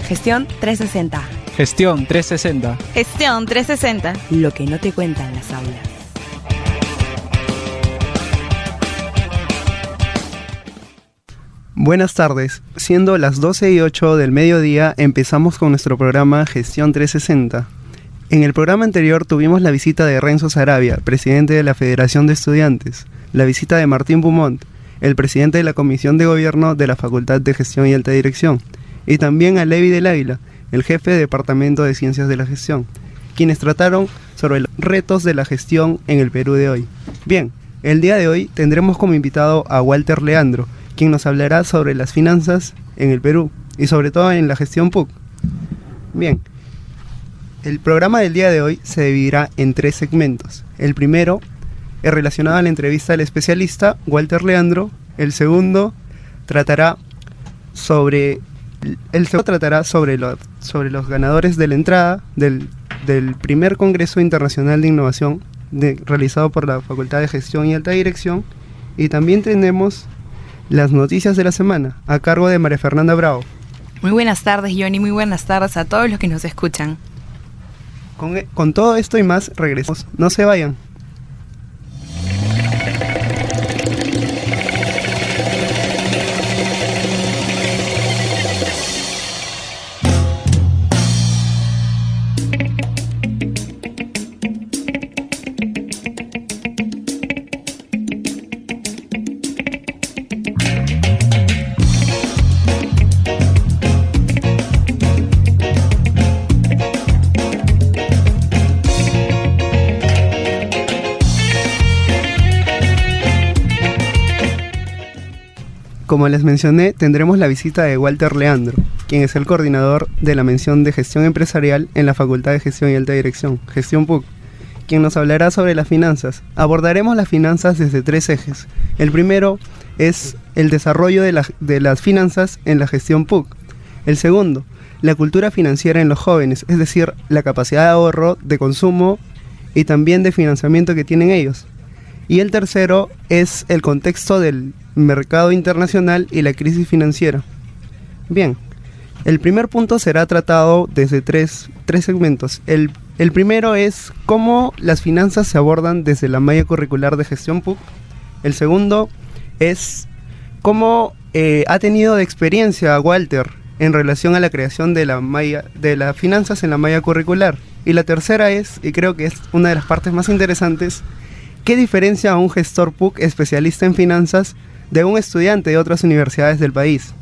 Gestión 360. Gestión 360. Gestión 360. Lo que no te cuentan las aulas. Buenas tardes. Siendo las 12:08 del mediodía, empezamos con nuestro programa Gestión 360. En el programa anterior tuvimos la visita de Renzo Sarabia, presidente de la Federación de Estudiantes, la visita de Martín Beaumont, el presidente de la Comisión de Gobierno de la Facultad de Gestión y Alta Dirección, y también a Levi del Águila, el jefe de Departamento de Ciencias de la Gestión, quienes trataron sobre los retos de la gestión en el Perú de hoy. Bien, el día de hoy tendremos como invitado a Walter Leandro, quien nos hablará sobre las finanzas en el Perú y sobre todo en la gestión PUC. Bien, el programa del día de hoy se dividirá en 3 segmentos. El primero es relacionado a la entrevista del especialista Walter Leandro. El segundo tratará sobre los ganadores de la entrada del primer Congreso Internacional de Innovación realizado por la Facultad de Gestión y Alta Dirección. Y también tenemos las noticias de la semana a cargo de María Fernanda Bravo. Muy buenas tardes, Johnny. Muy buenas tardes a todos los que nos escuchan. Con todo esto y más regresamos. No se vayan. Como les mencioné, tendremos la visita de Walter Leandro, quien es el coordinador de la mención de Gestión Empresarial en la Facultad de Gestión y Alta Dirección, Gestión PUC, quien nos hablará sobre las finanzas. Abordaremos las finanzas desde 3 ejes. El primero es el desarrollo de las finanzas en la gestión PUC. El segundo, la cultura financiera en los jóvenes, es decir, la capacidad de ahorro, de consumo y también de financiamiento que tienen ellos. Y el tercero es el contexto del mercado internacional y la crisis financiera. Bien, el primer punto será tratado desde tres segmentos. El primero es cómo las finanzas se abordan desde la malla curricular de gestión PUC. El segundo es cómo ha tenido de experiencia Walter en relación a la creación de las finanzas en la malla curricular. Y la tercera es, y creo que es una de las partes más interesantes, ¿qué diferencia a un gestor PUC especialista en finanzas de un estudiante de otras universidades del país?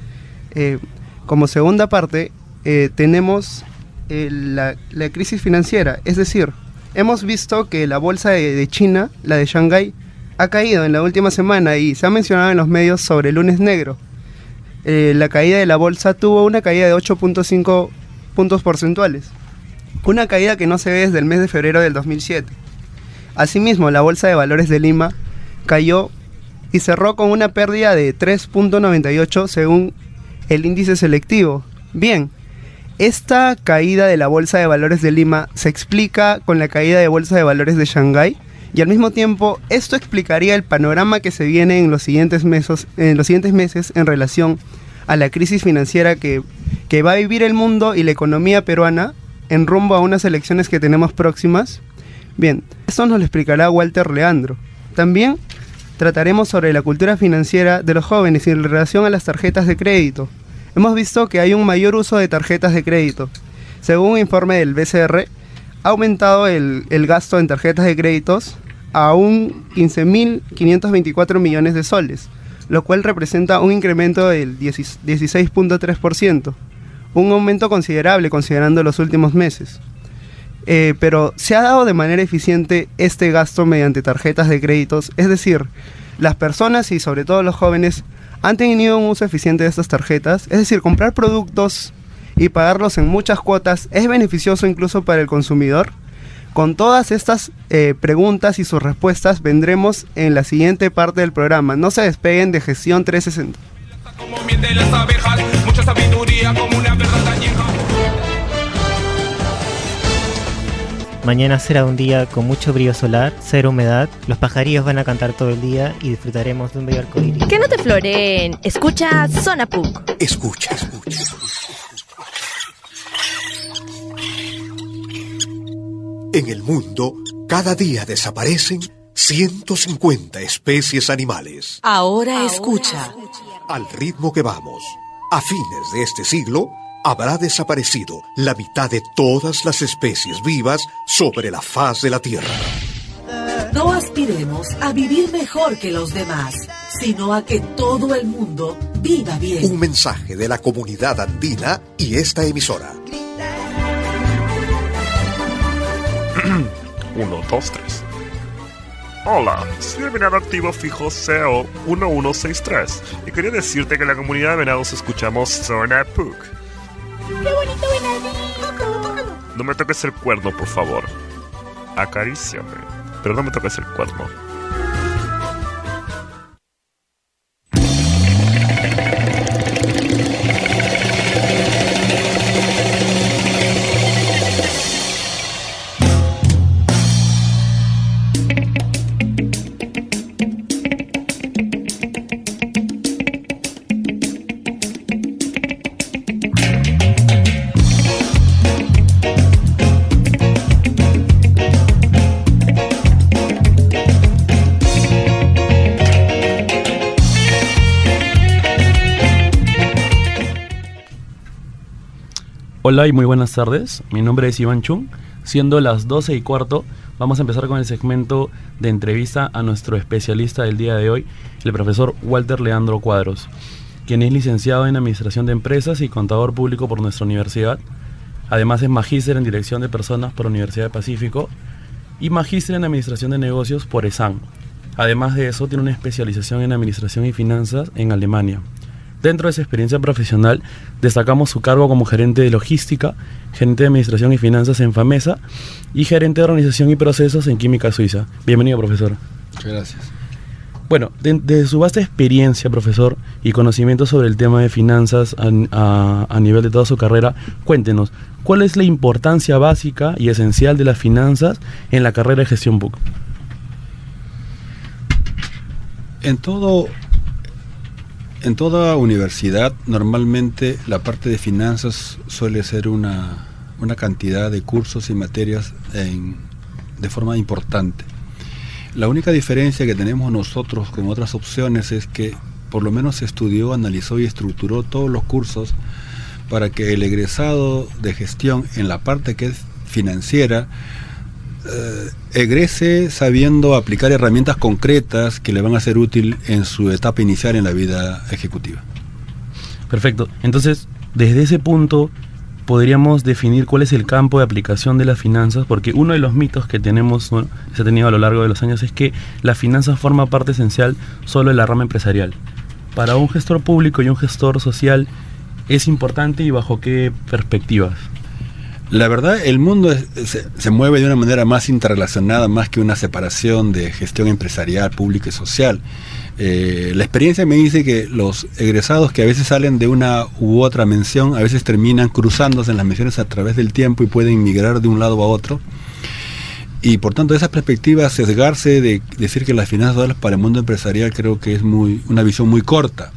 Como segunda parte, tenemos la crisis financiera. Es decir, hemos visto que la bolsa de China, la de Shanghái, ha caído en la última semana y se ha mencionado en los medios sobre el lunes negro. La caída de la bolsa tuvo una caída de 8.5 puntos porcentuales. Una caída que no se ve desde el mes de febrero del 2007. Asimismo, la Bolsa de Valores de Lima cayó y cerró con una pérdida de 3.98 según el índice selectivo. Bien, esta caída de la Bolsa de Valores de Lima se explica con la caída de Bolsa de Valores de Shanghái y al mismo tiempo esto explicaría el panorama que se viene en los siguientes meses en relación a la crisis financiera que va a vivir el mundo y la economía peruana en rumbo a unas elecciones que tenemos próximas. Bien, esto nos lo explicará Walter Leandro. También trataremos sobre la cultura financiera de los jóvenes y en relación a las tarjetas de crédito. Hemos visto que hay un mayor uso de tarjetas de crédito. Según un informe del BCR, ha aumentado el gasto en tarjetas de créditos a un 15.524 millones de soles, lo cual representa un incremento del 16.3%, un aumento considerable considerando los últimos meses. Pero se ha dado de manera eficiente este gasto mediante tarjetas de créditos, es decir, las personas y sobre todo los jóvenes han tenido un uso eficiente de estas tarjetas, es decir, comprar productos y pagarlos en muchas cuotas es beneficioso incluso para el consumidor. Con todas estas preguntas y sus respuestas vendremos en la siguiente parte del programa. No se despeguen de Gestión 360. Mañana será un día con mucho brillo solar, cero humedad, los pajarillos van a cantar todo el día y disfrutaremos de un bello arcoíris. Que no te floreen, escucha Zona PUC. Escucha. En el mundo, cada día desaparecen 150 especies animales. Ahora escucha. Al ritmo que vamos, a fines de este siglo, habrá desaparecido la mitad de todas las especies vivas sobre la faz de la Tierra. No aspiremos a vivir mejor que los demás, sino a que todo el mundo viva bien. Un mensaje de la comunidad andina y esta emisora. 1, 2, 3. Hola, soy el venado activo fijo CEO 1163 y quería decirte que en la comunidad de venados escuchamos Zona Puck. ¡Qué bonito venadito! No me toques el cuerno, por favor. Acaríciame, pero no me toques el cuerno. Hola y muy buenas tardes, mi nombre es Iván Chung. Siendo las 12:15, vamos a empezar con el segmento de entrevista a nuestro especialista del día de hoy, el profesor Walter Leandro Cuadros, quien es licenciado en Administración de Empresas y Contador Público por nuestra universidad. Además es magíster en Dirección de Personas por Universidad del Pacífico y magíster en Administración de Negocios por ESAN. Además de eso, tiene una especialización en Administración y Finanzas en Alemania. Dentro de su experiencia profesional, destacamos su cargo como gerente de logística, gerente de administración y finanzas en FAMESA y gerente de organización y procesos en Química Suiza. Bienvenido, profesor. Muchas gracias. Bueno, desde su vasta experiencia, profesor, y conocimiento sobre el tema de finanzas a nivel de toda su carrera, cuéntenos, ¿cuál es la importancia básica y esencial de las finanzas en la carrera de gestión PUC? En toda universidad, normalmente la parte de finanzas suele ser una cantidad de cursos y materias de forma importante. La única diferencia que tenemos nosotros con otras opciones es que por lo menos se estudió, analizó y estructuró todos los cursos para que el egresado de gestión en la parte que es financiera egrese sabiendo aplicar herramientas concretas que le van a ser útil en su etapa inicial en la vida ejecutiva. Perfecto. Entonces, desde ese punto podríamos definir cuál es el campo de aplicación de las finanzas, porque uno de los mitos que tenemos, se ha tenido a lo largo de los años, es que la finanza forma parte esencial solo de la rama empresarial. Para un gestor público y un gestor social, ¿es importante y bajo qué perspectivas? La verdad, el mundo se mueve de una manera más interrelacionada, más que una separación de gestión empresarial, pública y social. La experiencia me dice que los egresados que a veces salen de una u otra mención, a veces terminan cruzándose en las menciones a través del tiempo y pueden migrar de un lado a otro. Y por tanto, esa perspectiva, sesgarse de decir que las finanzas para el mundo empresarial, creo que es una visión muy corta.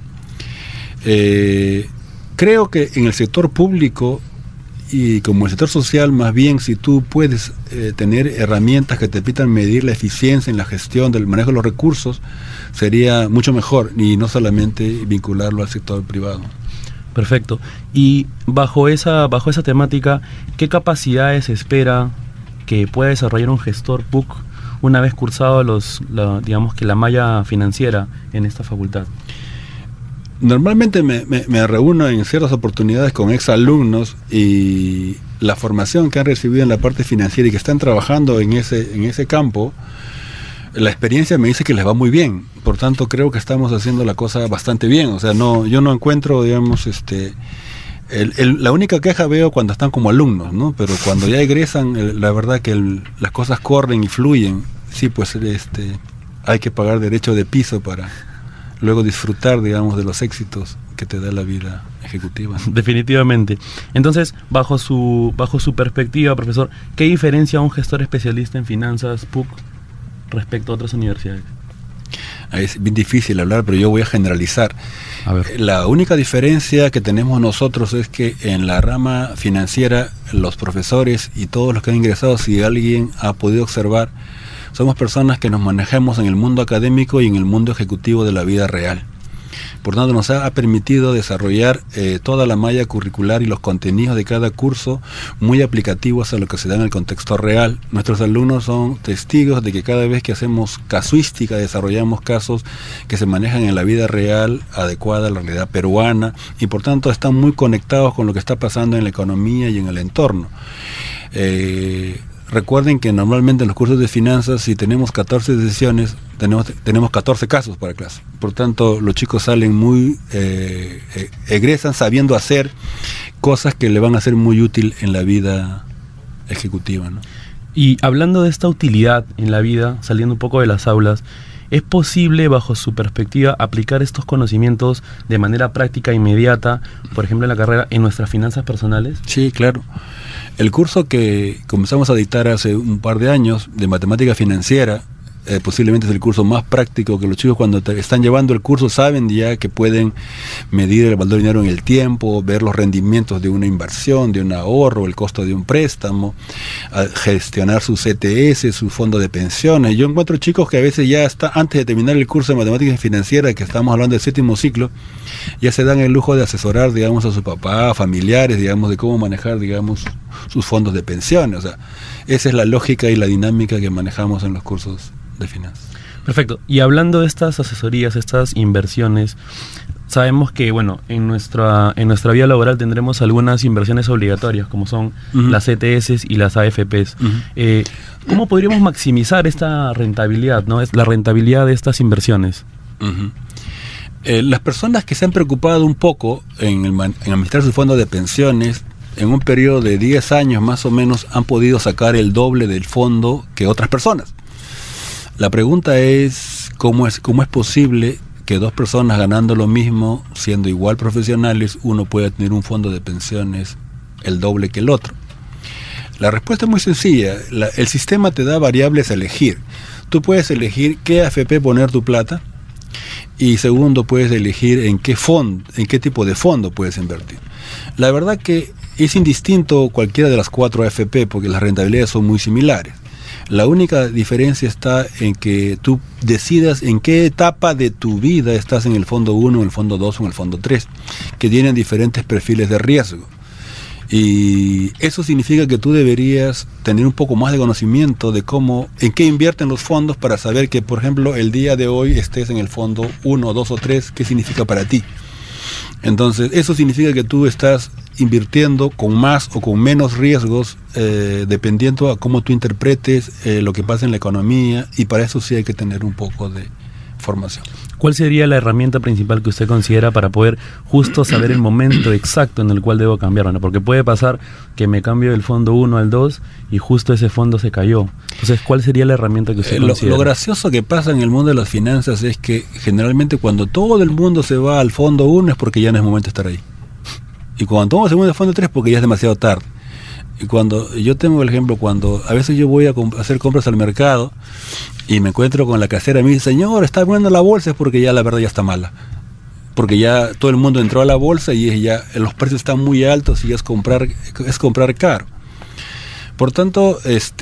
Creo que en el sector público y como el sector social, más bien, si tú puedes tener herramientas que te permitan medir la eficiencia en la gestión del manejo de los recursos, sería mucho mejor, y no solamente vincularlo al sector privado. Perfecto. Y bajo esa temática, ¿qué capacidades espera que pueda desarrollar un gestor PUC una vez cursado digamos que la malla financiera en esta facultad? Normalmente me reúno en ciertas oportunidades con exalumnos y la formación que han recibido en la parte financiera y que están trabajando en ese campo, la experiencia me dice que les va muy bien. Por tanto, creo que estamos haciendo la cosa bastante bien. O sea, yo no encuentro, digamos, la única queja veo cuando están como alumnos, ¿no? Pero cuando ya egresan, la verdad que las cosas corren y fluyen. Sí, pues hay que pagar derecho de piso para luego disfrutar, digamos, de los éxitos que te da la vida ejecutiva. Definitivamente. Entonces, bajo su perspectiva, profesor, ¿qué diferencia un gestor especialista en finanzas PUC respecto a otras universidades? Es bien difícil hablar, pero yo voy a generalizar. A ver. La única diferencia que tenemos nosotros es que en la rama financiera, los profesores y todos los que han ingresado, si alguien ha podido observar, somos personas que nos manejamos en el mundo académico y en el mundo ejecutivo de la vida real. Por tanto, nos ha permitido desarrollar toda la malla curricular y los contenidos de cada curso muy aplicativos a lo que se da en el contexto real. Nuestros alumnos son testigos de que cada vez que hacemos casuística, desarrollamos casos que se manejan en la vida real, adecuada a la realidad peruana, y por tanto están muy conectados con lo que está pasando en la economía y en el entorno. Recuerden que normalmente en los cursos de finanzas, si tenemos 14 sesiones, tenemos 14 casos para clase. Por tanto, los chicos salen muy, egresan sabiendo hacer cosas que le van a ser muy útil en la vida ejecutiva, ¿no? Y hablando de esta utilidad en la vida, saliendo un poco de las aulas, ¿es posible, bajo su perspectiva, aplicar estos conocimientos de manera práctica, inmediata, por ejemplo en la carrera, en nuestras finanzas personales? Sí, claro. El curso que comenzamos a dictar hace un par de años de matemática financiera, posiblemente es el curso más práctico, que los chicos cuando están llevando el curso saben ya que pueden medir el valor del dinero en el tiempo, ver los rendimientos de una inversión, de un ahorro, el costo de un préstamo, gestionar sus CTS, su fondo de pensiones. Yo encuentro chicos que a veces ya antes de terminar el curso de matemática financiera, que estamos hablando del 7º ciclo, ya se dan el lujo de asesorar, digamos, a su papá, familiares, digamos, de cómo manejar, digamos, sus fondos de pensiones. O sea, esa es la lógica y la dinámica que manejamos en los cursos de finanzas. Perfecto. Y hablando de estas asesorías, estas inversiones, sabemos que, bueno, en nuestra vida laboral tendremos algunas inversiones obligatorias, como son las ETS y las AFPs. ¿Cómo podríamos maximizar esta rentabilidad, ¿no? La rentabilidad de estas inversiones. Las personas que se han preocupado un poco en administrar sus fondos de pensiones, en un periodo de 10 años más o menos, han podido sacar el doble del fondo que otras personas. La pregunta es, ¿cómo es posible que dos personas ganando lo mismo, siendo igual profesionales, uno pueda tener un fondo de pensiones el doble que el otro? La respuesta es muy sencilla. El sistema te da variables a elegir. Tú puedes elegir qué AFP poner tu plata, y segundo, puedes elegir en qué tipo de fondo puedes invertir. La verdad que es indistinto cualquiera de las 4 AFP, porque las rentabilidades son muy similares. La única diferencia está en que tú decidas en qué etapa de tu vida estás, en el fondo 1, en el fondo 2 o en el fondo 3, que tienen diferentes perfiles de riesgo. Y eso significa que tú deberías tener un poco más de conocimiento de en qué invierten los fondos, para saber que, por ejemplo, el día de hoy estés en el fondo 1, 2 o 3, ¿qué significa para ti? Entonces, eso significa que tú estás invirtiendo con más o con menos riesgos, dependiendo a cómo tú interpretes lo que pasa en la economía, y para eso sí hay que tener un poco de formación. ¿Cuál sería la herramienta principal que usted considera para poder justo saber el momento exacto en el cual debo cambiarlo, ¿no? Porque puede pasar que me cambio del fondo 1 al 2 y justo ese fondo se cayó. Entonces, ¿cuál sería la herramienta que usted considera? Lo gracioso que pasa en el mundo de las finanzas es que generalmente cuando todo el mundo se va al fondo 1 es porque ya no es momento de estar ahí. Y cuando todo se mueve al fondo 3 es porque ya es demasiado tarde. Y cuando yo tengo el ejemplo, cuando a veces yo voy a hacer compras al mercado y me encuentro con la casera y me dice, señor, está moviendo la bolsa, es porque ya la verdad ya está mala. Porque ya todo el mundo entró a la bolsa y ya los precios están muy altos y es comprar caro. Por tanto,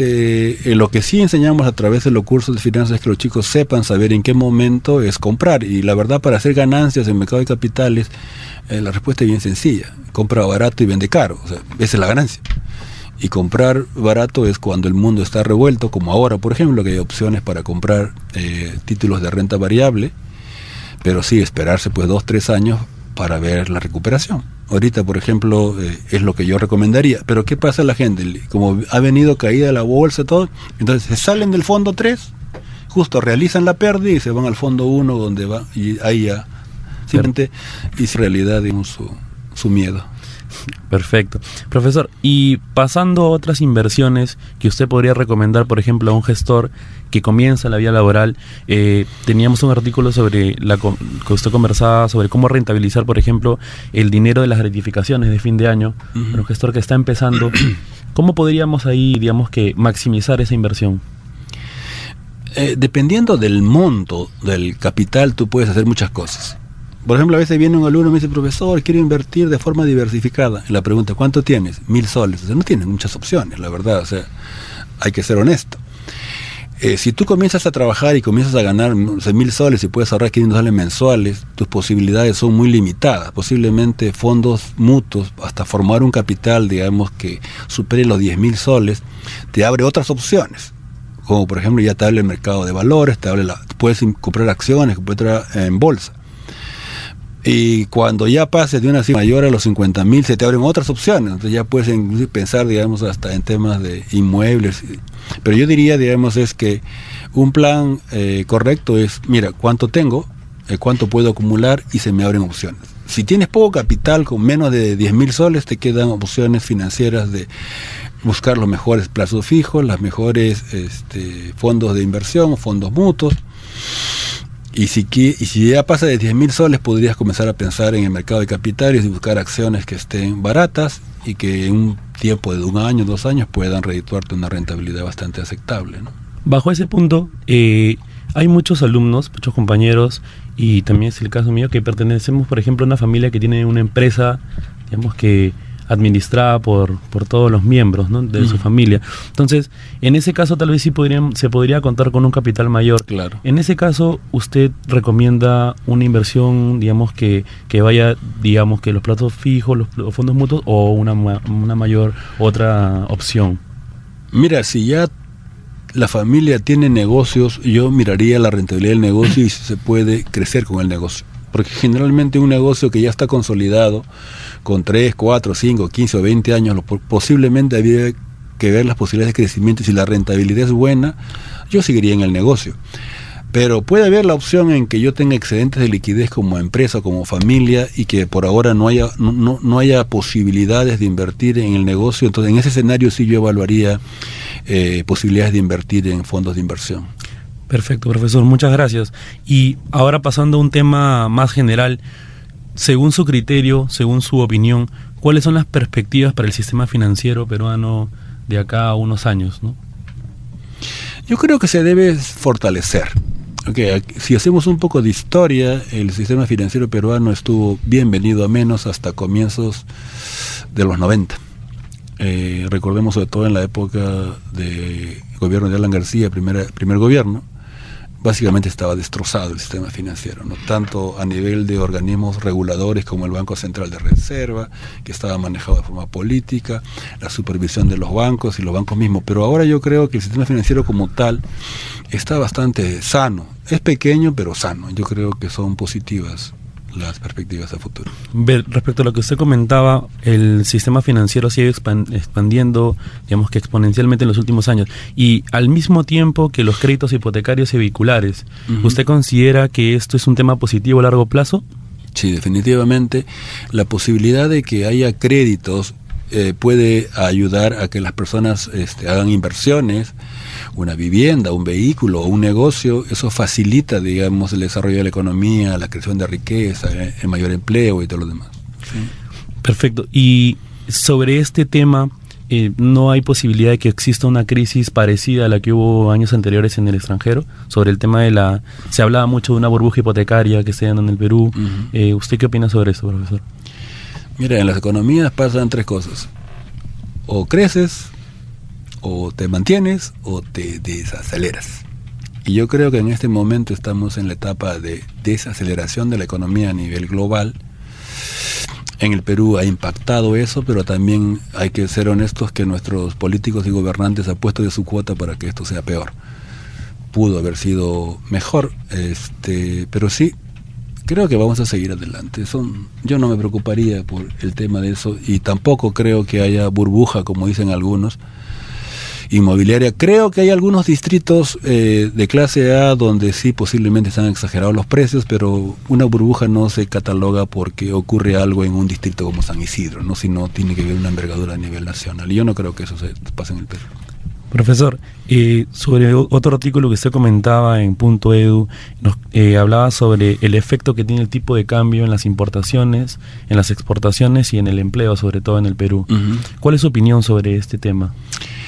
lo que sí enseñamos a través de los cursos de finanzas es que los chicos sepan saber en qué momento es comprar. Y la verdad, para hacer ganancias en el mercado de capitales, la respuesta es bien sencilla. Compra barato y vende caro. O sea, esa es la ganancia. Y comprar barato es cuando el mundo está revuelto, como ahora, por ejemplo, que hay opciones para comprar títulos de renta variable, pero sí esperarse pues 2-3 años para ver la recuperación. Ahorita, por ejemplo, es lo que yo recomendaría. Pero ¿qué pasa a la gente? Como ha venido caída la bolsa, todo, entonces se salen del fondo 3, justo realizan la pérdida y se van al fondo 1, donde va, y ahí ya simplemente hizo realidad, digamos, su miedo. Perfecto. Profesor, y pasando a otras inversiones que usted podría recomendar, por ejemplo, a un gestor que comienza la vida laboral, teníamos un artículo sobre que usted conversaba sobre cómo rentabilizar, por ejemplo, el dinero de las gratificaciones de fin de año, para un gestor que está empezando. ¿Cómo podríamos ahí, digamos, que maximizar esa inversión? Dependiendo del monto del capital, tú puedes hacer muchas cosas. Por ejemplo, a veces viene un alumno y me dice, profesor, quiero invertir de forma diversificada. Y la pregunta, ¿cuánto tienes? 1.000 soles. O sea, no tienes muchas opciones, la verdad. O sea, hay que ser honesto. Si tú comienzas a trabajar y comienzas a ganar 1.000 soles y puedes ahorrar 500 soles mensuales, tus posibilidades son muy limitadas. Posiblemente fondos mutuos, hasta formar un capital, digamos, que supere los 10.000 soles, te abre otras opciones. Como por ejemplo, ya te habla el mercado de valores, puedes comprar acciones, comprar en bolsa. Y cuando ya pases de una cifra mayor a los 50.000, se te abren otras opciones. Entonces ya puedes pensar, digamos, hasta en temas de inmuebles. Pero yo diría, digamos, es que un plan correcto es, mira, cuánto tengo, cuánto puedo acumular y se me abren opciones. Si tienes poco capital, con menos de 10.000 soles, te quedan opciones financieras de buscar los mejores plazos fijos, los mejores fondos de inversión, fondos mutuos. Y si ya pasa de 10.000 soles, podrías comenzar a pensar en el mercado de capitales y buscar acciones que estén baratas y que en un tiempo de 1 año, 2 años puedan redituarte una rentabilidad bastante aceptable, ¿no? Bajo ese punto, hay muchos alumnos, muchos compañeros, y también es el caso mío, que pertenecemos, por ejemplo, a una familia que tiene una empresa, digamos que administrada por todos los miembros, ¿no?, de su familia. Entonces, en ese caso tal vez sí se podría contar con un capital mayor. Claro. En ese caso, ¿usted recomienda una inversión, digamos, que vaya, digamos, que los plazos fijos, los fondos mutuos, o una mayor, otra opción? Mira, si ya la familia tiene negocios, yo miraría la rentabilidad del negocio y si se puede crecer con el negocio. Porque generalmente un negocio que ya está consolidado, con 3, 4, 5, 15 o 20 años, posiblemente habría que ver las posibilidades de crecimiento. Y si la rentabilidad es buena, yo seguiría en el negocio. Pero puede haber la opción en que yo tenga excedentes de liquidez como empresa, como familia, y que por ahora no haya posibilidades de invertir en el negocio. Entonces, en ese escenario sí yo evaluaría posibilidades de invertir en fondos de inversión. Perfecto, profesor, muchas gracias. Y ahora pasando a un tema más general, según su criterio, según su opinión, ¿cuáles son las perspectivas para el sistema financiero peruano de acá a unos años, ¿no? Yo creo que se debe fortalecer. Si hacemos un poco de historia, el sistema financiero peruano estuvo bien venido a menos hasta comienzos de los 90. Recordemos sobre todo en la época de gobierno de Alan García, primer gobierno, básicamente estaba destrozado el sistema financiero, no tanto a nivel de organismos reguladores como el Banco Central de Reserva, que estaba manejado de forma política, la supervisión de los bancos y los bancos mismos, pero ahora yo creo que el sistema financiero como tal está bastante sano, es pequeño pero sano. Yo creo que son positivas las perspectivas a futuro. Respecto a lo que usted comentaba, el sistema financiero sigue expandiendo, digamos que exponencialmente en los últimos años, y al mismo tiempo que los créditos hipotecarios y vehiculares. ¿Usted considera que esto es un tema positivo a largo plazo? Sí, definitivamente. La posibilidad de que haya créditos puede ayudar a que las personas hagan inversiones, una vivienda, un vehículo o un negocio. Eso facilita, digamos, el desarrollo de la economía, la creación de riqueza, el mayor empleo y todo lo demás. ¿Sí? Perfecto. Y sobre este tema, ¿no hay posibilidad de que exista una crisis parecida a la que hubo años anteriores en el extranjero? Sobre el tema se hablaba mucho de una burbuja hipotecaria que se dando en el Perú. ¿Usted qué opina sobre eso, profesor? Mira, en las economías pasan 3 cosas. O creces, o te mantienes, o te desaceleras. Y yo creo que en este momento estamos en la etapa de desaceleración de la economía a nivel global. En el Perú ha impactado eso, pero también hay que ser honestos que nuestros políticos y gobernantes han puesto de su cuota para que esto sea peor. Pudo haber sido mejor, pero sí, creo que vamos a seguir adelante. Yo no me preocuparía por el tema de eso, y tampoco creo que haya burbuja, como dicen algunos, inmobiliaria. Creo que hay algunos distritos de clase A donde sí posiblemente están exagerados los precios, pero una burbuja no se cataloga porque ocurre algo en un distrito como San Isidro, ¿no? Sino tiene que haber una envergadura a nivel nacional, y yo no creo que eso se pase en el Perú. Profesor, sobre otro artículo que usted comentaba en Punto Edu, hablaba sobre el efecto que tiene el tipo de cambio en las importaciones, en las exportaciones y en el empleo, sobre todo en el Perú. ¿Cuál es su opinión sobre este tema?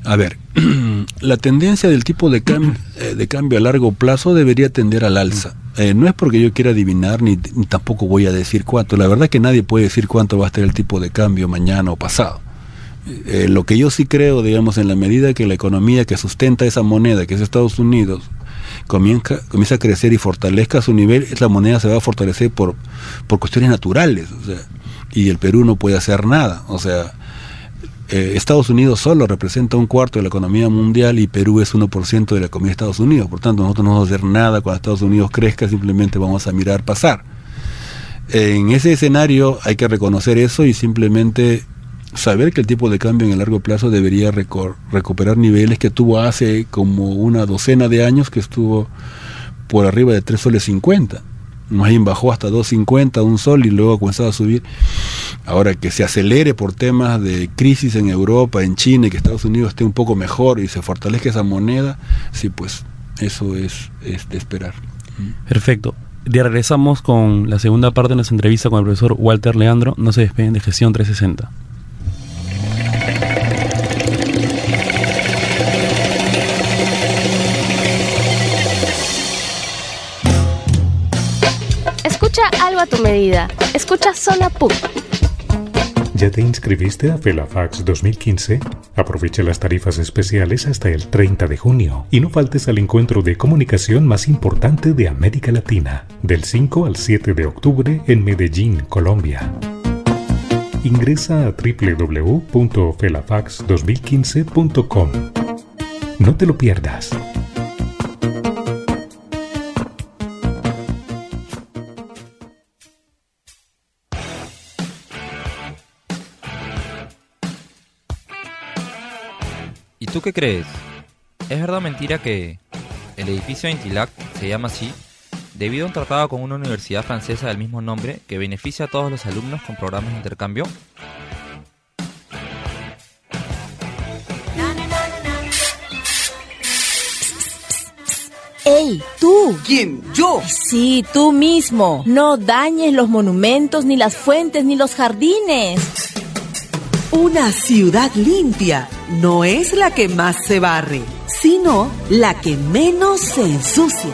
A ver, la tendencia del tipo de cambio a largo plazo debería tender al alza. No es porque yo quiera adivinar ni tampoco voy a decir cuánto. La verdad que nadie puede decir cuánto va a estar el tipo de cambio mañana o pasado. Lo que yo sí creo, digamos, en la medida que la economía que sustenta esa moneda, que es Estados Unidos, comienza a crecer y fortalezca su nivel, la moneda se va a fortalecer por cuestiones naturales. O sea, y el Perú no puede hacer nada. O sea, Estados Unidos solo representa 1/4 de la economía mundial y Perú es 1% de la economía de Estados Unidos. Por tanto, nosotros no vamos a hacer nada cuando Estados Unidos crezca, simplemente vamos a mirar pasar. En ese escenario hay que reconocer eso y simplemente saber que el tipo de cambio en el largo plazo debería recuperar niveles que tuvo hace como una docena de años, que estuvo por arriba de 3,50 soles. Más bien bajó hasta 2,50, 1 sol, y luego ha comenzado a subir. Ahora, que se acelere por temas de crisis en Europa, en China, y que Estados Unidos esté un poco mejor y se fortalezca esa moneda, sí, pues eso es de esperar. Perfecto. Ya regresamos con la segunda parte de nuestra entrevista con el profesor Walter Leandro. No se despeguen de Gestión 360. Escucha algo a tu medida. Escucha Zona PUC. ¿Ya te inscribiste a FELAFAX 2015? Aprovecha las tarifas especiales hasta el 30 de junio y no faltes al encuentro de comunicación más importante de América Latina, del 5 al 7 de octubre en Medellín, Colombia. Ingresa a www.felafax2015.com. No te lo pierdas. ¿Y tú qué crees? ¿Es verdad o mentira que el edificio de Intilac se llama así debido a un tratado con una universidad francesa del mismo nombre que beneficia a todos los alumnos con programas de intercambio? ¡Ey, tú! ¿Quién? ¿Yo? Sí, tú mismo. No dañes los monumentos, ni las fuentes, ni los jardines. Una ciudad limpia no es la que más se barre, sino la que menos se ensucia.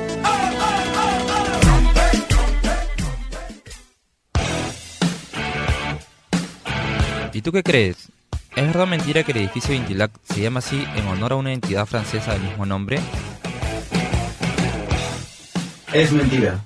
¿Y tú qué crees? ¿Es verdad o mentira que el edificio de Intilac se llama así en honor a una entidad francesa del mismo nombre? Es mentira.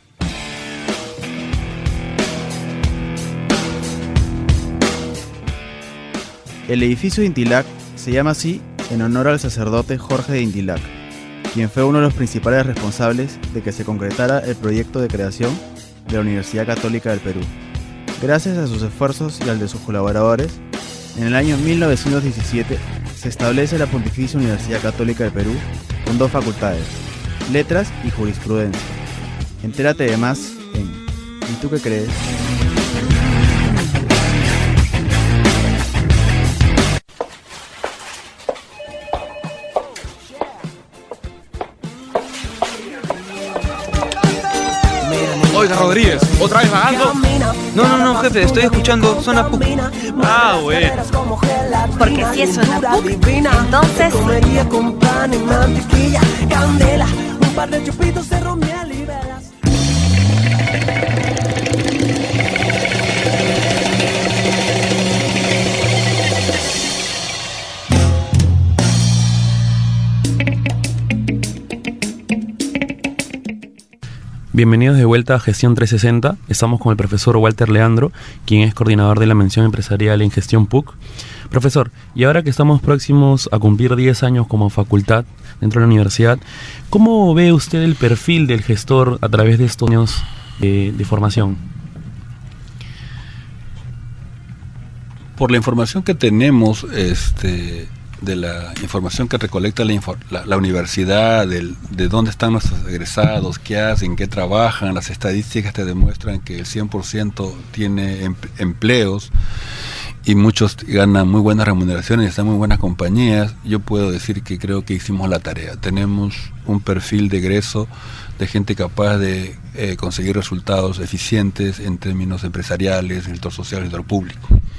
El edificio de Intilac se llama así en honor al sacerdote Jorge de Intilac, quien fue uno de los principales responsables de que se concretara el proyecto de creación de la Universidad Católica del Perú. Gracias a sus esfuerzos y al de sus colaboradores, en el año 1917 se establece la Pontificia Universidad Católica del Perú con 2 facultades, Letras y Jurisprudencia. Entérate de más en ¿Y tú qué crees? Oiga, Rodríguez, ¿otra vez vagando? No, jefe, estoy escuchando Zona PUC. Ah, bueno. Porque si es Zona PUC, entonces... Comería con pan y mantequilla, candela, un par de chupitos de romiel y velas. Bienvenidos de vuelta a Gestión 360. Estamos con el profesor Walter Leandro, quien es coordinador de la mención empresarial en Gestión PUC. Profesor, y ahora que estamos próximos a cumplir 10 años como facultad dentro de la universidad, ¿cómo ve usted el perfil del gestor a través de estos años de formación? Por la información que tenemos, de la información que recolecta la universidad, de dónde están nuestros egresados, qué hacen, qué trabajan, las estadísticas te demuestran que el 100% tiene empleos y muchos ganan muy buenas remuneraciones y están en muy buenas compañías. Yo puedo decir que creo que hicimos la tarea. Tenemos un perfil de egreso de gente capaz de conseguir resultados eficientes en términos empresariales, en el sector social y en el sector público.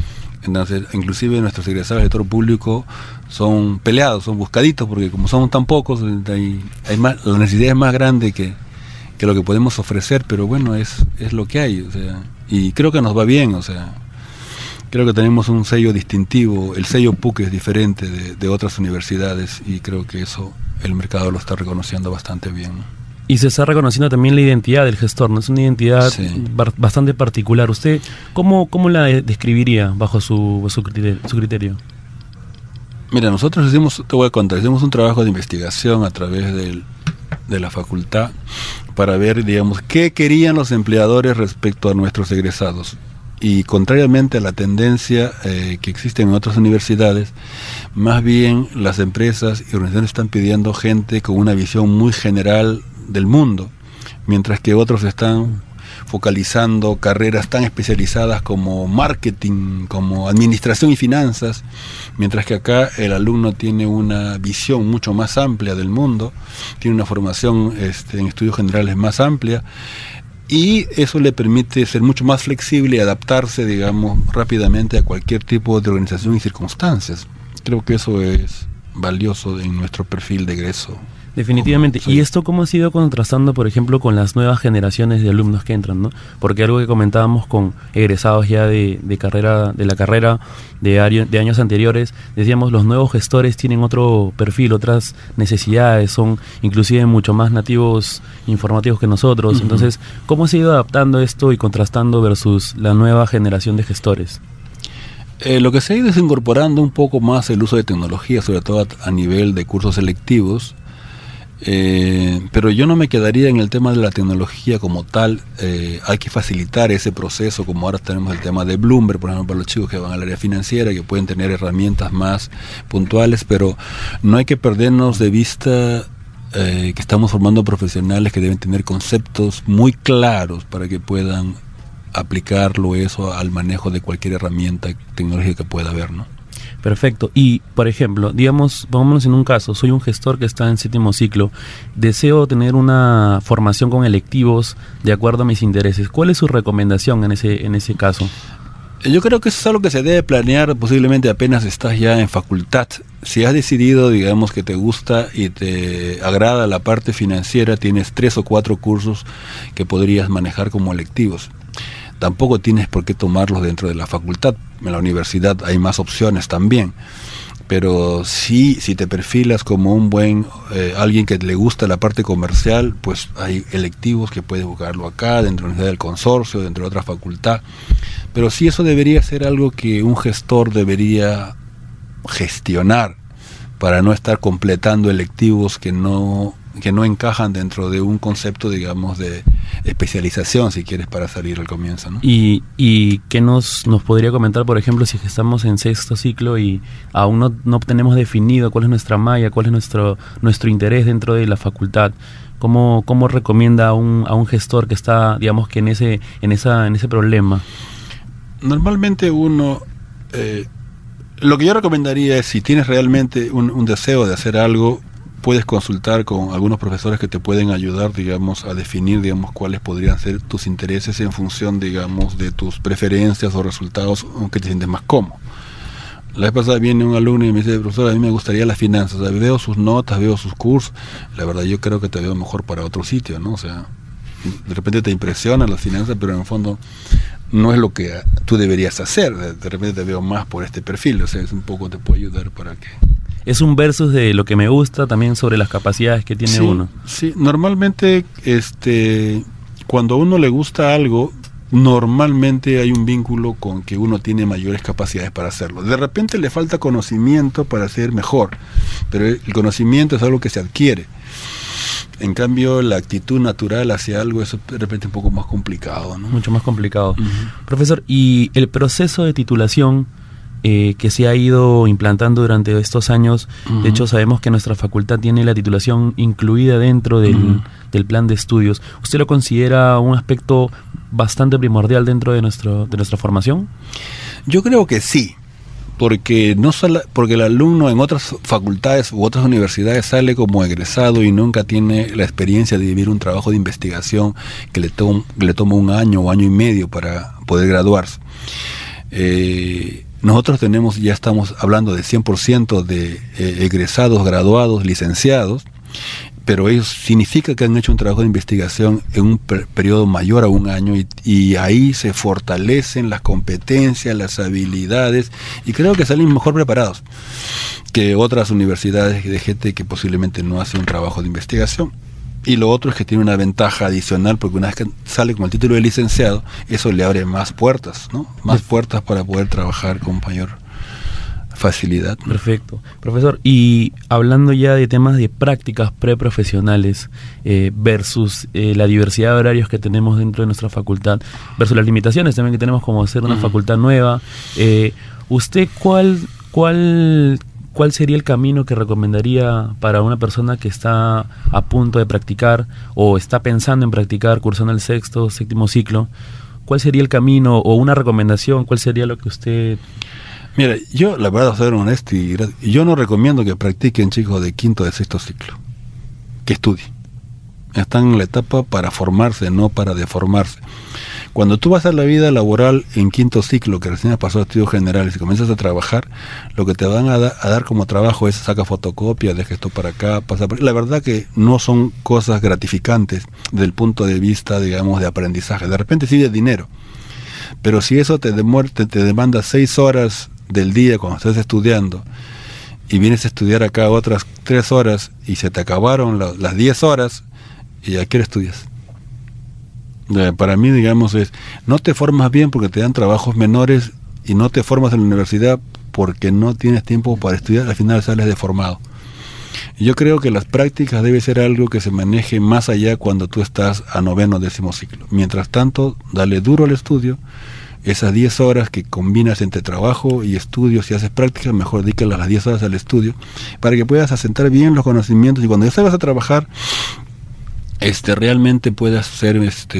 Entonces, inclusive nuestros egresados del sector público son peleados, son buscaditos, porque como somos tan pocos, hay más, la necesidad es más grande que lo que podemos ofrecer, pero bueno, es lo que hay, o sea, y creo que nos va bien, o sea, creo que tenemos un sello distintivo, el sello PUC es diferente de otras universidades, y creo que eso el mercado lo está reconociendo bastante bien, ¿no? Y se está reconociendo también la identidad del gestor, ¿no? Es una identidad bastante particular. ¿Usted cómo la describiría bajo su criterio? Mira, nosotros hicimos un trabajo de investigación a través de la facultad para ver, digamos, qué querían los empleadores respecto a nuestros egresados. Y contrariamente a la tendencia que existe en otras universidades, más bien las empresas y organizaciones están pidiendo gente con una visión muy general del mundo, mientras que otros están focalizando carreras tan especializadas como marketing, como administración y finanzas, mientras que acá el alumno tiene una visión mucho más amplia del mundo, tiene una formación en estudios generales más amplia, y eso le permite ser mucho más flexible y adaptarse, digamos, rápidamente a cualquier tipo de organización y circunstancias. Creo que eso es valioso en nuestro perfil de egreso. Definitivamente. ¿Y esto cómo ha sido contrastando, por ejemplo, con las nuevas generaciones de alumnos que entran, ¿no? Porque algo que comentábamos con egresados ya de la carrera de años anteriores, decíamos, los nuevos gestores tienen otro perfil, otras necesidades, son inclusive mucho más nativos informativos que nosotros. Entonces, ¿cómo se ha ido adaptando esto y contrastando versus la nueva generación de gestores? Lo que se ha ido es incorporando un poco más el uso de tecnología, sobre todo a nivel de cursos selectivos. Pero yo no me quedaría en el tema de la tecnología como tal. Hay que facilitar ese proceso, como ahora tenemos el tema de Bloomberg, por ejemplo, para los chicos que van al área financiera, que pueden tener herramientas más puntuales, pero no hay que perdernos de vista que estamos formando profesionales que deben tener conceptos muy claros para que puedan aplicarlo eso al manejo de cualquier herramienta tecnológica que pueda haber, ¿no? Perfecto. Y, por ejemplo, digamos, pongámonos en un caso, soy un gestor que está en 7º ciclo, deseo tener una formación con electivos de acuerdo a mis intereses. ¿Cuál es su recomendación en ese caso? Yo creo que eso es algo que se debe planear posiblemente apenas estás ya en facultad. Si has decidido, digamos, que te gusta y te agrada la parte financiera, tienes 3 o 4 cursos que podrías manejar como electivos. Tampoco tienes por qué tomarlos dentro de la facultad. En la universidad hay más opciones también. Pero sí, si te perfilas como un buen alguien que le gusta la parte comercial, pues hay electivos que puedes buscarlo acá, dentro de la Universidad del Consorcio, dentro de otra facultad. Pero sí, eso debería ser algo que un gestor debería gestionar para no estar completando electivos que no encajan dentro de un concepto, digamos, de especialización, si quieres, para salir al comienzo, ¿no? ¿Y qué nos podría comentar, por ejemplo, si estamos en 6º ciclo y aún no tenemos definido cuál es nuestra malla, cuál es nuestro interés dentro de la facultad? ¿Cómo recomienda a un gestor que está, digamos, que en ese problema? Normalmente uno... lo que yo recomendaría es, si tienes realmente un deseo de hacer algo, puedes consultar con algunos profesores que te pueden ayudar, digamos, a definir, digamos, cuáles podrían ser tus intereses en función, digamos, de tus preferencias o resultados que te sientes más cómodo. La vez pasada viene un alumno y me dice, profesor, a mí me gustaría las finanzas, o sea, veo sus notas, veo sus cursos, la verdad yo creo que te veo mejor para otro sitio, ¿no? O sea, de repente te impresionan las finanzas, pero en el fondo no es lo que tú deberías hacer, de repente te veo más por este perfil, o sea, es un poco, te puede ayudar para que... Es un versus de lo que me gusta, también sobre las capacidades que tiene uno. Sí, normalmente cuando a uno le gusta algo, normalmente hay un vínculo con que uno tiene mayores capacidades para hacerlo. De repente le falta conocimiento para ser mejor, pero el conocimiento es algo que se adquiere. En cambio, la actitud natural hacia algo es de repente un poco más complicado, ¿no? Mucho más complicado. Profesor, ¿y el proceso de titulación que se ha ido implantando durante estos años? De hecho, sabemos que nuestra facultad tiene la titulación incluida dentro del plan de estudios. ¿Usted lo considera un aspecto bastante primordial dentro de nuestra formación? Yo creo que sí, porque el alumno en otras facultades u otras universidades sale como egresado y nunca tiene la experiencia de vivir un trabajo de investigación que le toma 1 año o año y medio para poder graduarse. Nosotros ya estamos hablando de 100% de egresados, graduados, licenciados, pero ellos significa que han hecho un trabajo de investigación en un periodo mayor a un año y ahí se fortalecen las competencias, las habilidades, y creo que salen mejor preparados que otras universidades de gente que posiblemente no hace un trabajo de investigación. Y lo otro es que tiene una ventaja adicional, porque una vez que sale con el título de licenciado, eso le abre más puertas, ¿no? Más puertas para poder trabajar con mayor facilidad. Perfecto. Profesor, y hablando ya de temas de prácticas preprofesionales versus la diversidad de horarios que tenemos dentro de nuestra facultad, versus las limitaciones también que tenemos como ser una facultad nueva, ¿usted cuál sería el camino que recomendaría para una persona que está a punto de practicar o está pensando en practicar, cursando el sexto, séptimo ciclo? ¿Cuál sería el camino o una recomendación? ¿Cuál sería lo que usted...? Mira, yo la verdad, ser honesto, yo no recomiendo que practiquen chicos de quinto, de sexto ciclo, que estudien. Están en la etapa para formarse, no para deformarse. Cuando tú vas a la vida laboral en quinto ciclo, que recién has pasado estudios generales y comienzas a trabajar, lo que te van a dar como trabajo es saca fotocopia, deja esto para acá, pasa por... La verdad que no son cosas gratificantes desde el punto de vista, digamos, de aprendizaje. De repente sí de dinero, pero si eso te demanda 6 horas del día cuando estás estudiando y vienes a estudiar acá otras 3 horas y se te acabaron las 10 horas, ¿y a qué hora estudias? Para mí, digamos, no te formas bien porque te dan trabajos menores y no te formas en la universidad porque no tienes tiempo para estudiar, al final sales deformado. Yo creo que las prácticas debe ser algo que se maneje más allá cuando tú estás a noveno o décimo ciclo. Mientras tanto, dale duro al estudio, esas 10 horas que combinas entre trabajo y estudio, si haces prácticas, mejor dedícalas las 10 horas al estudio, para que puedas asentar bien los conocimientos y cuando ya salgas a trabajar, realmente puedas ser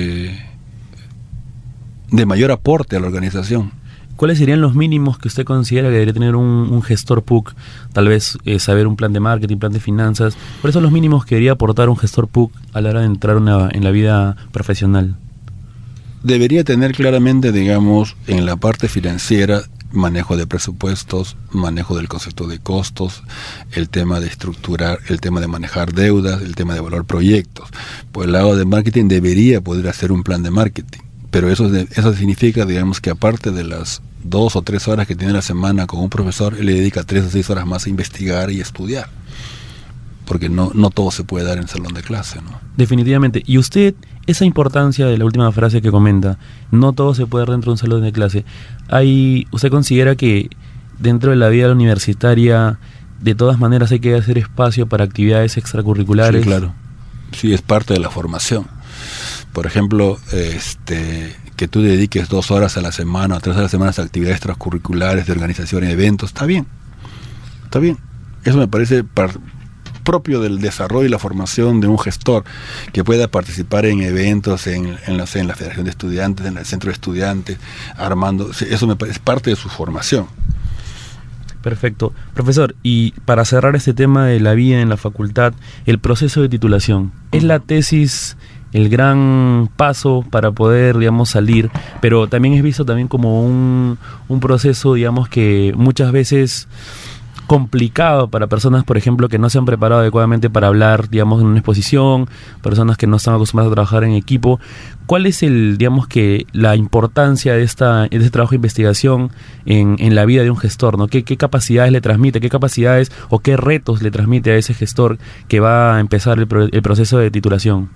de mayor aporte a la organización. ¿Cuáles serían los mínimos que usted considera que debería tener un gestor PUC? Tal vez saber un plan de marketing, plan de finanzas. ¿Cuáles son los mínimos que debería aportar un gestor PUC a la hora de entrar en la vida profesional? Debería tener claramente, digamos, en la parte financiera, manejo de presupuestos, manejo del concepto de costos, el tema de estructurar, el tema de manejar deudas, el tema de evaluar proyectos. Por el lado de marketing debería poder hacer un plan de marketing, pero eso significa, digamos, que aparte de las 2 o 3 horas que tiene la semana con un profesor, él le dedica 3 o 6 horas más a investigar y estudiar, porque no todo se puede dar en el salón de clase, ¿no? Definitivamente. Y usted, esa importancia de la última frase que comenta, no todo se puede dar dentro de un salón de clase. ¿Usted considera que dentro de la vida universitaria de todas maneras hay que hacer espacio para actividades extracurriculares? Sí, claro. Sí, es parte de la formación. Por ejemplo, que tú dediques 2 horas a la semana o 3 horas a la semana a actividades extracurriculares de organización y eventos, está bien. Está bien. Eso me parece propio del desarrollo y la formación de un gestor que pueda participar en eventos en la Federación de Estudiantes, en el Centro de Estudiantes, armando, eso me parece parte de su formación. Perfecto. Profesor, y para cerrar este tema de la vida en la facultad, el proceso de titulación, ¿es la tesis el gran paso para poder, digamos, salir? Pero también es visto también como un proceso, digamos, que muchas veces complicado para personas, por ejemplo, que no se han preparado adecuadamente para hablar, digamos, en una exposición, personas que no están acostumbradas a trabajar en equipo. ¿Cuál es digamos, que la importancia de este trabajo de investigación en la vida de un gestor, ¿no? ¿Qué capacidades le transmite, qué capacidades o qué retos le transmite a ese gestor que va a empezar el proceso de titulación?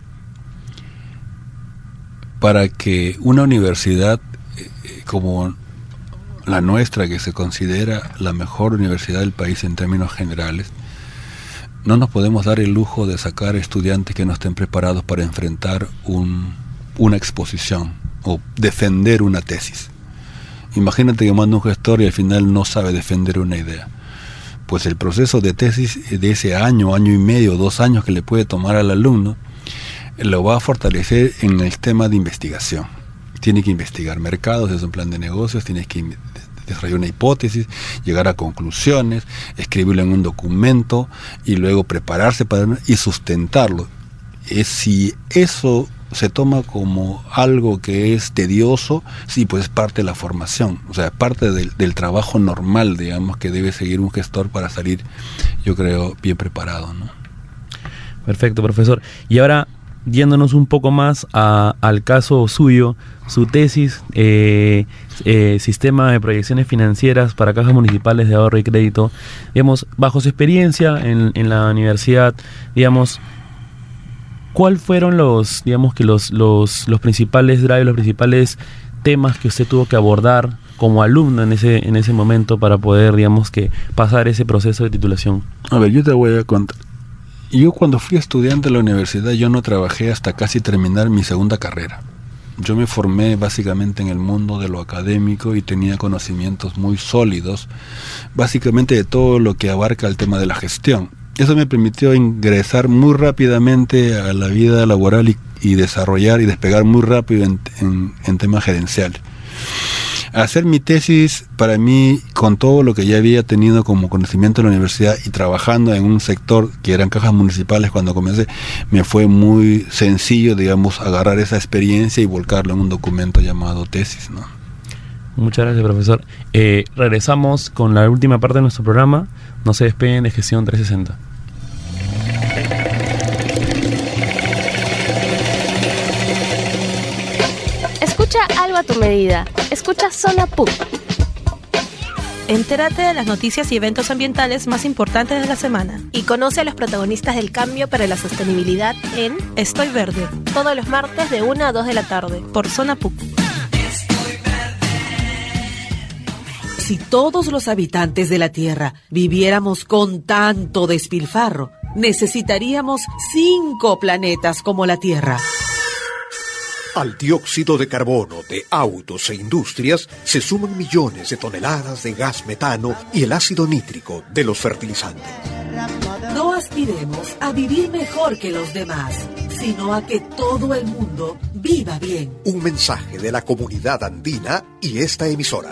Para que una universidad como la nuestra, que se considera la mejor universidad del país en términos generales, no nos podemos dar el lujo de sacar estudiantes que no estén preparados para enfrentar una exposición o defender una tesis. Imagínate que manda un gestor y al final no sabe defender una idea. Pues el proceso de tesis de ese año y medio, 2 años que le puede tomar al alumno, lo va a fortalecer en el tema de investigación. Tiene que investigar mercados, es un plan de negocios, tienes que desarrollar una hipótesis, llegar a conclusiones, escribirlo en un documento y luego prepararse y sustentarlo. Si eso se toma como algo que es tedioso, sí, pues es parte de la formación, o sea, parte del trabajo normal, digamos, que debe seguir un gestor para salir, yo creo, bien preparado, ¿no? Perfecto, profesor. Y ahora, yéndonos un poco más al caso suyo, su tesis, Sistema de Proyecciones Financieras para Cajas Municipales de Ahorro y Crédito, digamos, bajo su experiencia en la universidad, digamos, ¿cuáles fueron los principales drives, los principales temas que usted tuvo que abordar como alumno en ese momento para poder, digamos, que pasar ese proceso de titulación? A ver, yo te voy a contar. Yo cuando fui estudiante de la universidad, yo no trabajé hasta casi terminar mi segunda carrera. Yo me formé básicamente en el mundo de lo académico y tenía conocimientos muy sólidos, básicamente de todo lo que abarca el tema de la gestión. Eso me permitió ingresar muy rápidamente a la vida laboral y desarrollar y despegar muy rápido en temas gerenciales. Hacer mi tesis, para mí, con todo lo que ya había tenido como conocimiento en la universidad y trabajando en un sector que eran cajas municipales cuando comencé, me fue muy sencillo, digamos, agarrar esa experiencia y volcarlo en un documento llamado tesis, ¿no? Muchas gracias, profesor. Regresamos con la última parte de nuestro programa. No se despeguen de Gestión 360. Escucha algo a tu medida. Escucha Zona PUC. Entérate de las noticias y eventos ambientales más importantes de la semana. Y conoce a los protagonistas del cambio para la sostenibilidad en Estoy Verde. Todos los martes de 1 a 2 de la tarde. Por Zona PUC. Si todos los habitantes de la Tierra viviéramos con tanto despilfarro, necesitaríamos 5 planetas como la Tierra. Al dióxido de carbono de autos e industrias se suman millones de toneladas de gas metano y el ácido nítrico de los fertilizantes. No aspiremos a vivir mejor que los demás, sino a que todo el mundo viva bien. Un mensaje de la comunidad andina y esta emisora.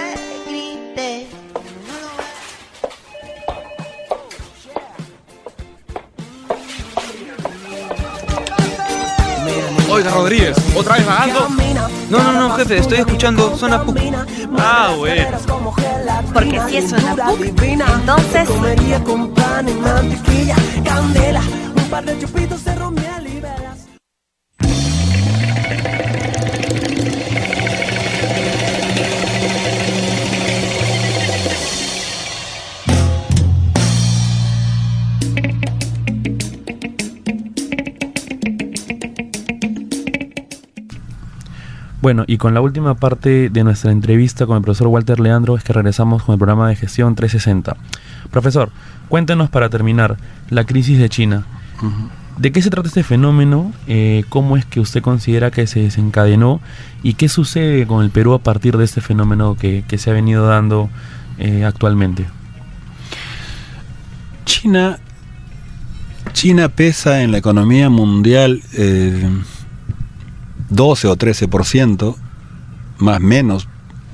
Oiga, Rodríguez, ¿otra vez vagando? No, jefe, estoy escuchando Zona PUC. Ah, bueno. Porque si es Zona PUC, entonces... Comería con pan y mantequilla, candela, un par de chupitos de romiel y velas. Bueno, y con la última parte de nuestra entrevista con el profesor Walter Leandro es que regresamos con el programa de Gestión 360. Profesor, cuéntenos para terminar la crisis de China. ¿De qué se trata este fenómeno? ¿Cómo es que usted considera que se desencadenó? ¿Y qué sucede con el Perú a partir de este fenómeno que se ha venido dando actualmente? China pesa en la economía mundial 12 o 13%, más o menos,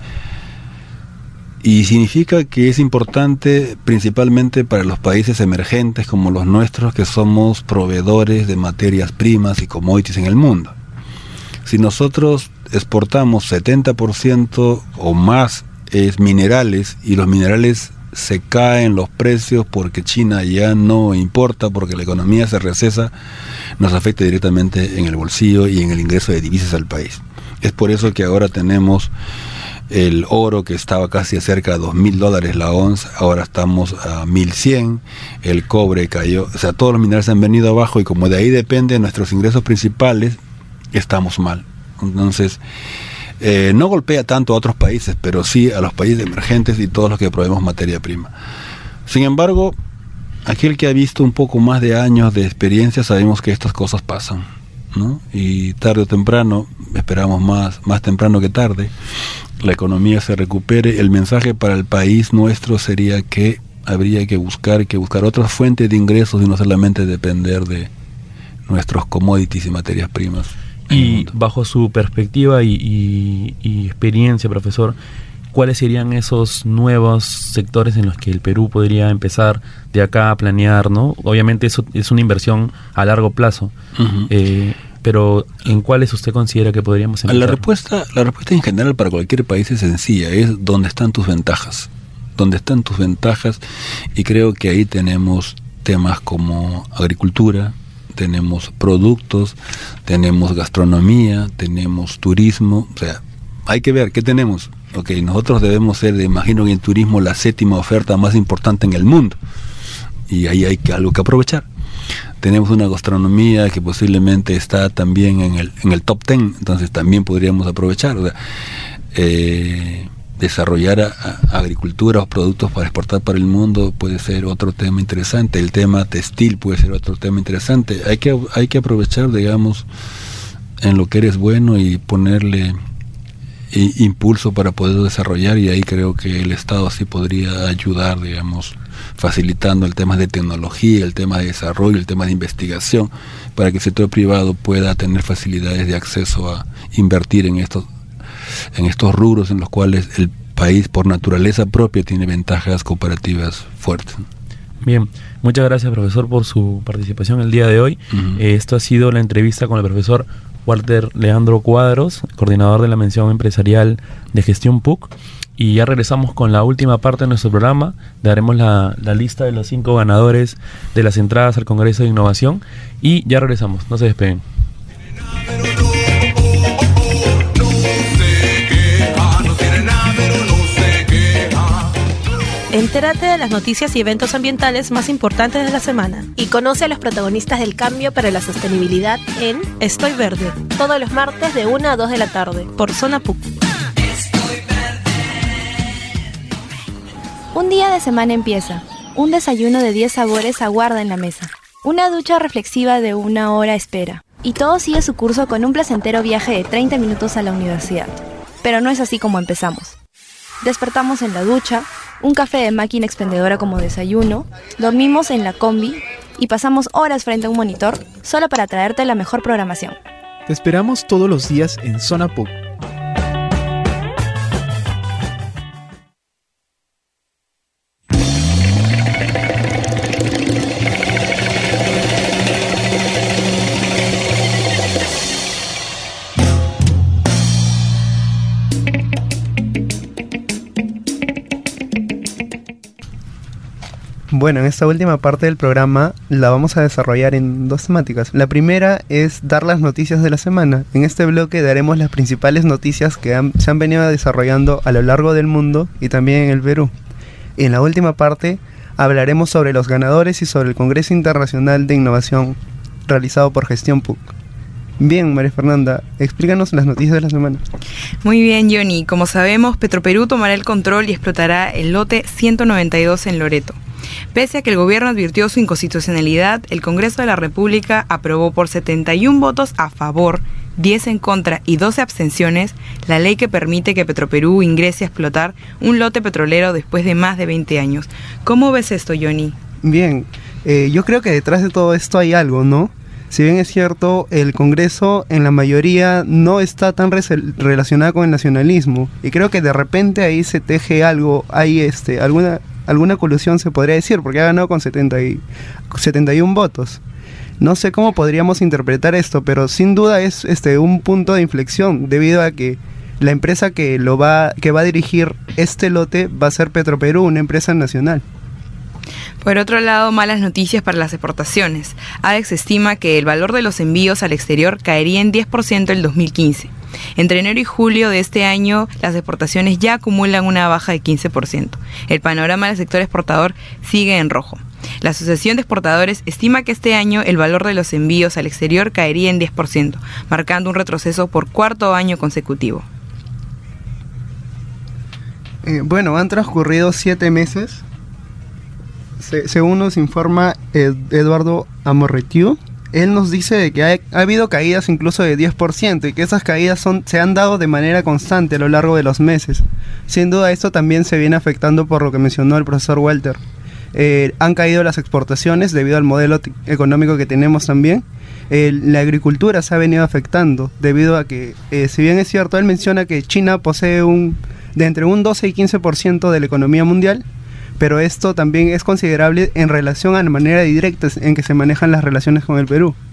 y significa que es importante principalmente para los países emergentes como los nuestros, que somos proveedores de materias primas y commodities en el mundo. Si nosotros exportamos 70% o más es minerales, y los minerales se caen los precios porque China ya no importa, porque la economía se recesa, nos afecta directamente en el bolsillo y en el ingreso de divisas al país. Es por eso que ahora tenemos el oro, que estaba casi cerca de $2,000 la onza, ahora estamos a 1,100, el cobre cayó, o sea, todos los minerales han venido abajo, y como de ahí dependen nuestros ingresos principales, estamos mal. Entonces, no golpea tanto a otros países, pero sí a los países emergentes y todos los que proveemos materia prima. Sin embargo, aquel que ha visto un poco más de años de experiencia, sabemos que estas cosas pasan, ¿no? Y tarde o temprano, esperamos más temprano que tarde, la economía se recupere. El mensaje para el país nuestro sería que habría que buscar otras fuentes de ingresos y no solamente depender de nuestros commodities y materias primas. Y bajo su perspectiva y experiencia, profesor, ¿cuáles serían esos nuevos sectores en los que el Perú podría empezar de acá a planear, ¿no? Obviamente eso es una inversión a largo plazo. pero ¿en cuáles usted considera que podríamos empezar? La respuesta en general para cualquier país es sencilla, es dónde están tus ventajas. Dónde están tus ventajas, y creo que ahí tenemos temas como agricultura, tenemos productos, tenemos gastronomía, tenemos turismo, o sea, hay que ver qué tenemos. Okay, nosotros debemos ser, imagino que en turismo, la 7ª oferta más importante en el mundo, y ahí hay algo que aprovechar. Tenemos una gastronomía que posiblemente está también en el top 10, entonces también podríamos aprovechar. O sea, desarrollar agricultura o productos para exportar para el mundo puede ser otro tema interesante. El tema textil puede ser otro tema interesante. Hay que aprovechar, digamos, en lo que eres bueno y ponerle impulso para poder desarrollar, y ahí creo que el Estado sí podría ayudar, digamos, facilitando el tema de tecnología, el tema de desarrollo, el tema de investigación, para que el sector privado pueda tener facilidades de acceso a invertir en estos rubros en los cuales el país por naturaleza propia tiene ventajas comparativas fuertes. Bien, muchas gracias, profesor, por su participación el día de hoy. Esto ha sido la entrevista con el profesor Walter Leandro Cuadros, coordinador de la mención empresarial de gestión PUC, y ya regresamos con la última parte de nuestro programa. Daremos la lista de los 5 ganadores de las entradas al Congreso de Innovación, y ya regresamos, no se despeguen. Entérate de las noticias y eventos ambientales más importantes de la semana. Y conoce a los protagonistas del cambio para la sostenibilidad en Estoy Verde, todos los martes de 1 a 2 de la tarde por Zona PUC. Un día de semana empieza. Un desayuno de 10 sabores aguarda en la mesa. Una ducha reflexiva de 1 hora espera. Y todo sigue su curso con un placentero viaje de 30 minutos a la universidad. Pero no es así como empezamos. Despertamos en la ducha, un café de máquina expendedora como desayuno, dormimos en la combi y pasamos horas frente a un monitor solo para traerte la mejor programación. Te esperamos todos los días en Zona PUC. Bueno, en esta última parte del programa la vamos a desarrollar en 2 temáticas. La primera es dar las noticias de la semana. En este bloque daremos las principales noticias que se han venido desarrollando a lo largo del mundo y también en el Perú. En la última parte hablaremos sobre los ganadores y sobre el Congreso Internacional de Innovación realizado por Gestión PUC. Bien, María Fernanda, explícanos las noticias de la semana. Muy bien, Johnny. Como sabemos, Petroperú tomará el control y explotará el lote 192 en Loreto. Pese a que el gobierno advirtió su inconstitucionalidad, el Congreso de la República aprobó por 71 votos a favor, 10 en contra y 12 abstenciones la ley que permite que Petroperú ingrese a explotar un lote petrolero después de más de 20 años. ¿Cómo ves esto, Johnny? Bien, yo creo que detrás de todo esto hay algo, ¿no? Si bien es cierto, el Congreso en la mayoría no está tan relacionado con el nacionalismo, y creo que de repente ahí se teje algo, hay alguna colusión se podría decir, porque ha ganado con 71 votos. No sé cómo podríamos interpretar esto, pero sin duda es un punto de inflexión, debido a que la empresa que va a dirigir este lote va a ser Petroperú, una empresa nacional. Por otro lado, malas noticias para las exportaciones. ADEX estima que el valor de los envíos al exterior caería en 10% el 2015. Entre enero y julio de este año, las exportaciones ya acumulan una baja de 15%. El panorama del sector exportador sigue en rojo. La Asociación de Exportadores estima que este año el valor de los envíos al exterior caería en 10%, marcando un retroceso por 4º año consecutivo. Bueno, han transcurrido 7 meses. Según nos informa Eduardo Amorretiu, él nos dice de que ha habido caídas incluso de 10% y que esas caídas se han dado de manera constante a lo largo de los meses. Sin duda esto también se viene afectando por lo que mencionó el profesor Walter. Han caído las exportaciones debido al modelo económico que tenemos también. La agricultura se ha venido afectando debido a que, si bien es cierto, él menciona que China posee de entre un 12 y 15% de la economía mundial, pero esto también es considerable en relación a la manera directa en que se manejan las relaciones con el Perú.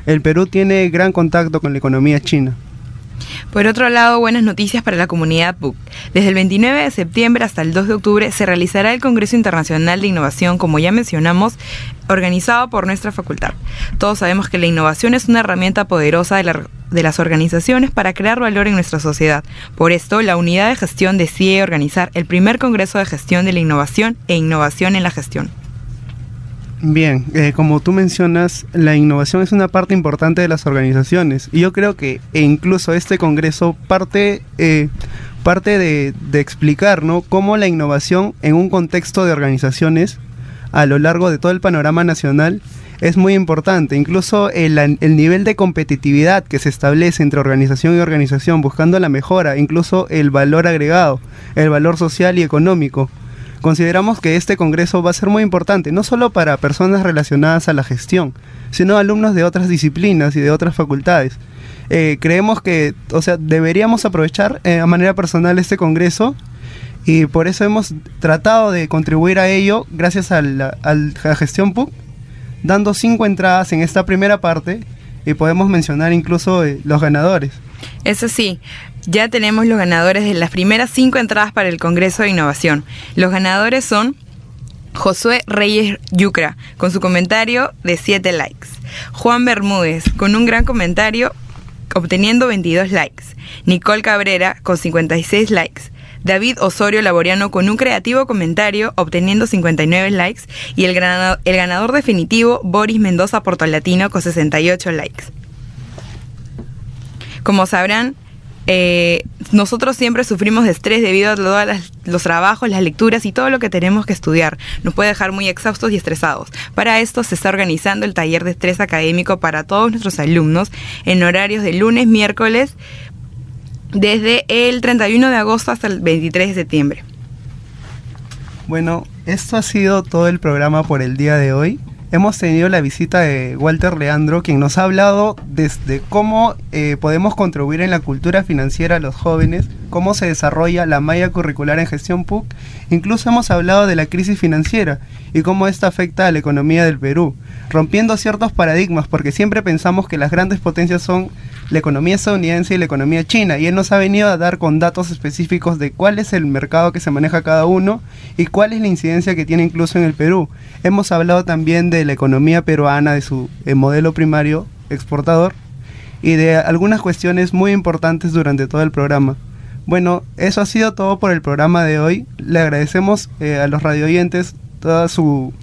El Perú tiene gran contacto con la economía china. Por otro lado, buenas noticias para la comunidad PUC. Desde el 29 de septiembre hasta el 2 de octubre se realizará el Congreso Internacional de Innovación, como ya mencionamos, organizado por nuestra facultad. Todos sabemos que la innovación es una herramienta poderosa de las organizaciones para crear valor en nuestra sociedad. Por esto, la unidad de gestión decide organizar el primer Congreso de Gestión de la Innovación e Innovación en la Gestión. Bien, como tú mencionas, la innovación es una parte importante de las organizaciones y yo creo que incluso este congreso parte de explicar, ¿no?, cómo la innovación en un contexto de organizaciones a lo largo de todo el panorama nacional es muy importante. Incluso el nivel de competitividad que se establece entre organización y organización buscando la mejora, incluso el valor agregado, el valor social y económico. Consideramos que este congreso va a ser muy importante, no solo para personas relacionadas a la gestión, sino alumnos de otras disciplinas y de otras facultades. Creemos que, deberíamos aprovechar a manera personal este congreso y por eso hemos tratado de contribuir a ello gracias a la gestión PUC, dando 5 entradas en esta primera parte y podemos mencionar incluso los ganadores. Eso sí, ya tenemos los ganadores de las primeras 5 entradas para el Congreso de Innovación. Los ganadores son Josué Reyes Yucra, con su comentario de 7 likes. Juan Bermúdez, con un gran comentario, obteniendo 22 likes. Nicole Cabrera, con 56 likes. David Osorio Laboriano, con un creativo comentario, obteniendo 59 likes. Y el ganador definitivo, Boris Mendoza Portolatino, con 68 likes. Como sabrán, nosotros siempre sufrimos de estrés debido a todos los trabajos, las lecturas y todo lo que tenemos que estudiar. Nos puede dejar muy exhaustos y estresados. Para esto se está organizando el taller de estrés académico para todos nuestros alumnos en horarios de lunes, miércoles, desde el 31 de agosto hasta el 23 de septiembre. Bueno, esto ha sido todo el programa por el día de hoy. Hemos tenido la visita de Walter Leandro, quien nos ha hablado desde cómo podemos contribuir en la cultura financiera a los jóvenes, cómo se desarrolla la malla curricular en gestión PUC. Incluso hemos hablado de la crisis financiera y cómo esta afecta a la economía del Perú, rompiendo ciertos paradigmas, porque siempre pensamos que las grandes potencias son la economía estadounidense y la economía china, y él nos ha venido a dar con datos específicos de cuál es el mercado que se maneja cada uno y cuál es la incidencia que tiene incluso en el Perú. Hemos hablado también de la economía peruana, de su modelo primario exportador y de algunas cuestiones muy importantes durante todo el programa. Bueno, eso ha sido todo por el programa de hoy. Le agradecemos a los radioyentes toda su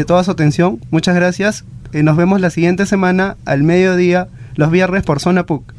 atención. Muchas gracias. Nos vemos la siguiente semana al mediodía, los viernes por Zona PUC.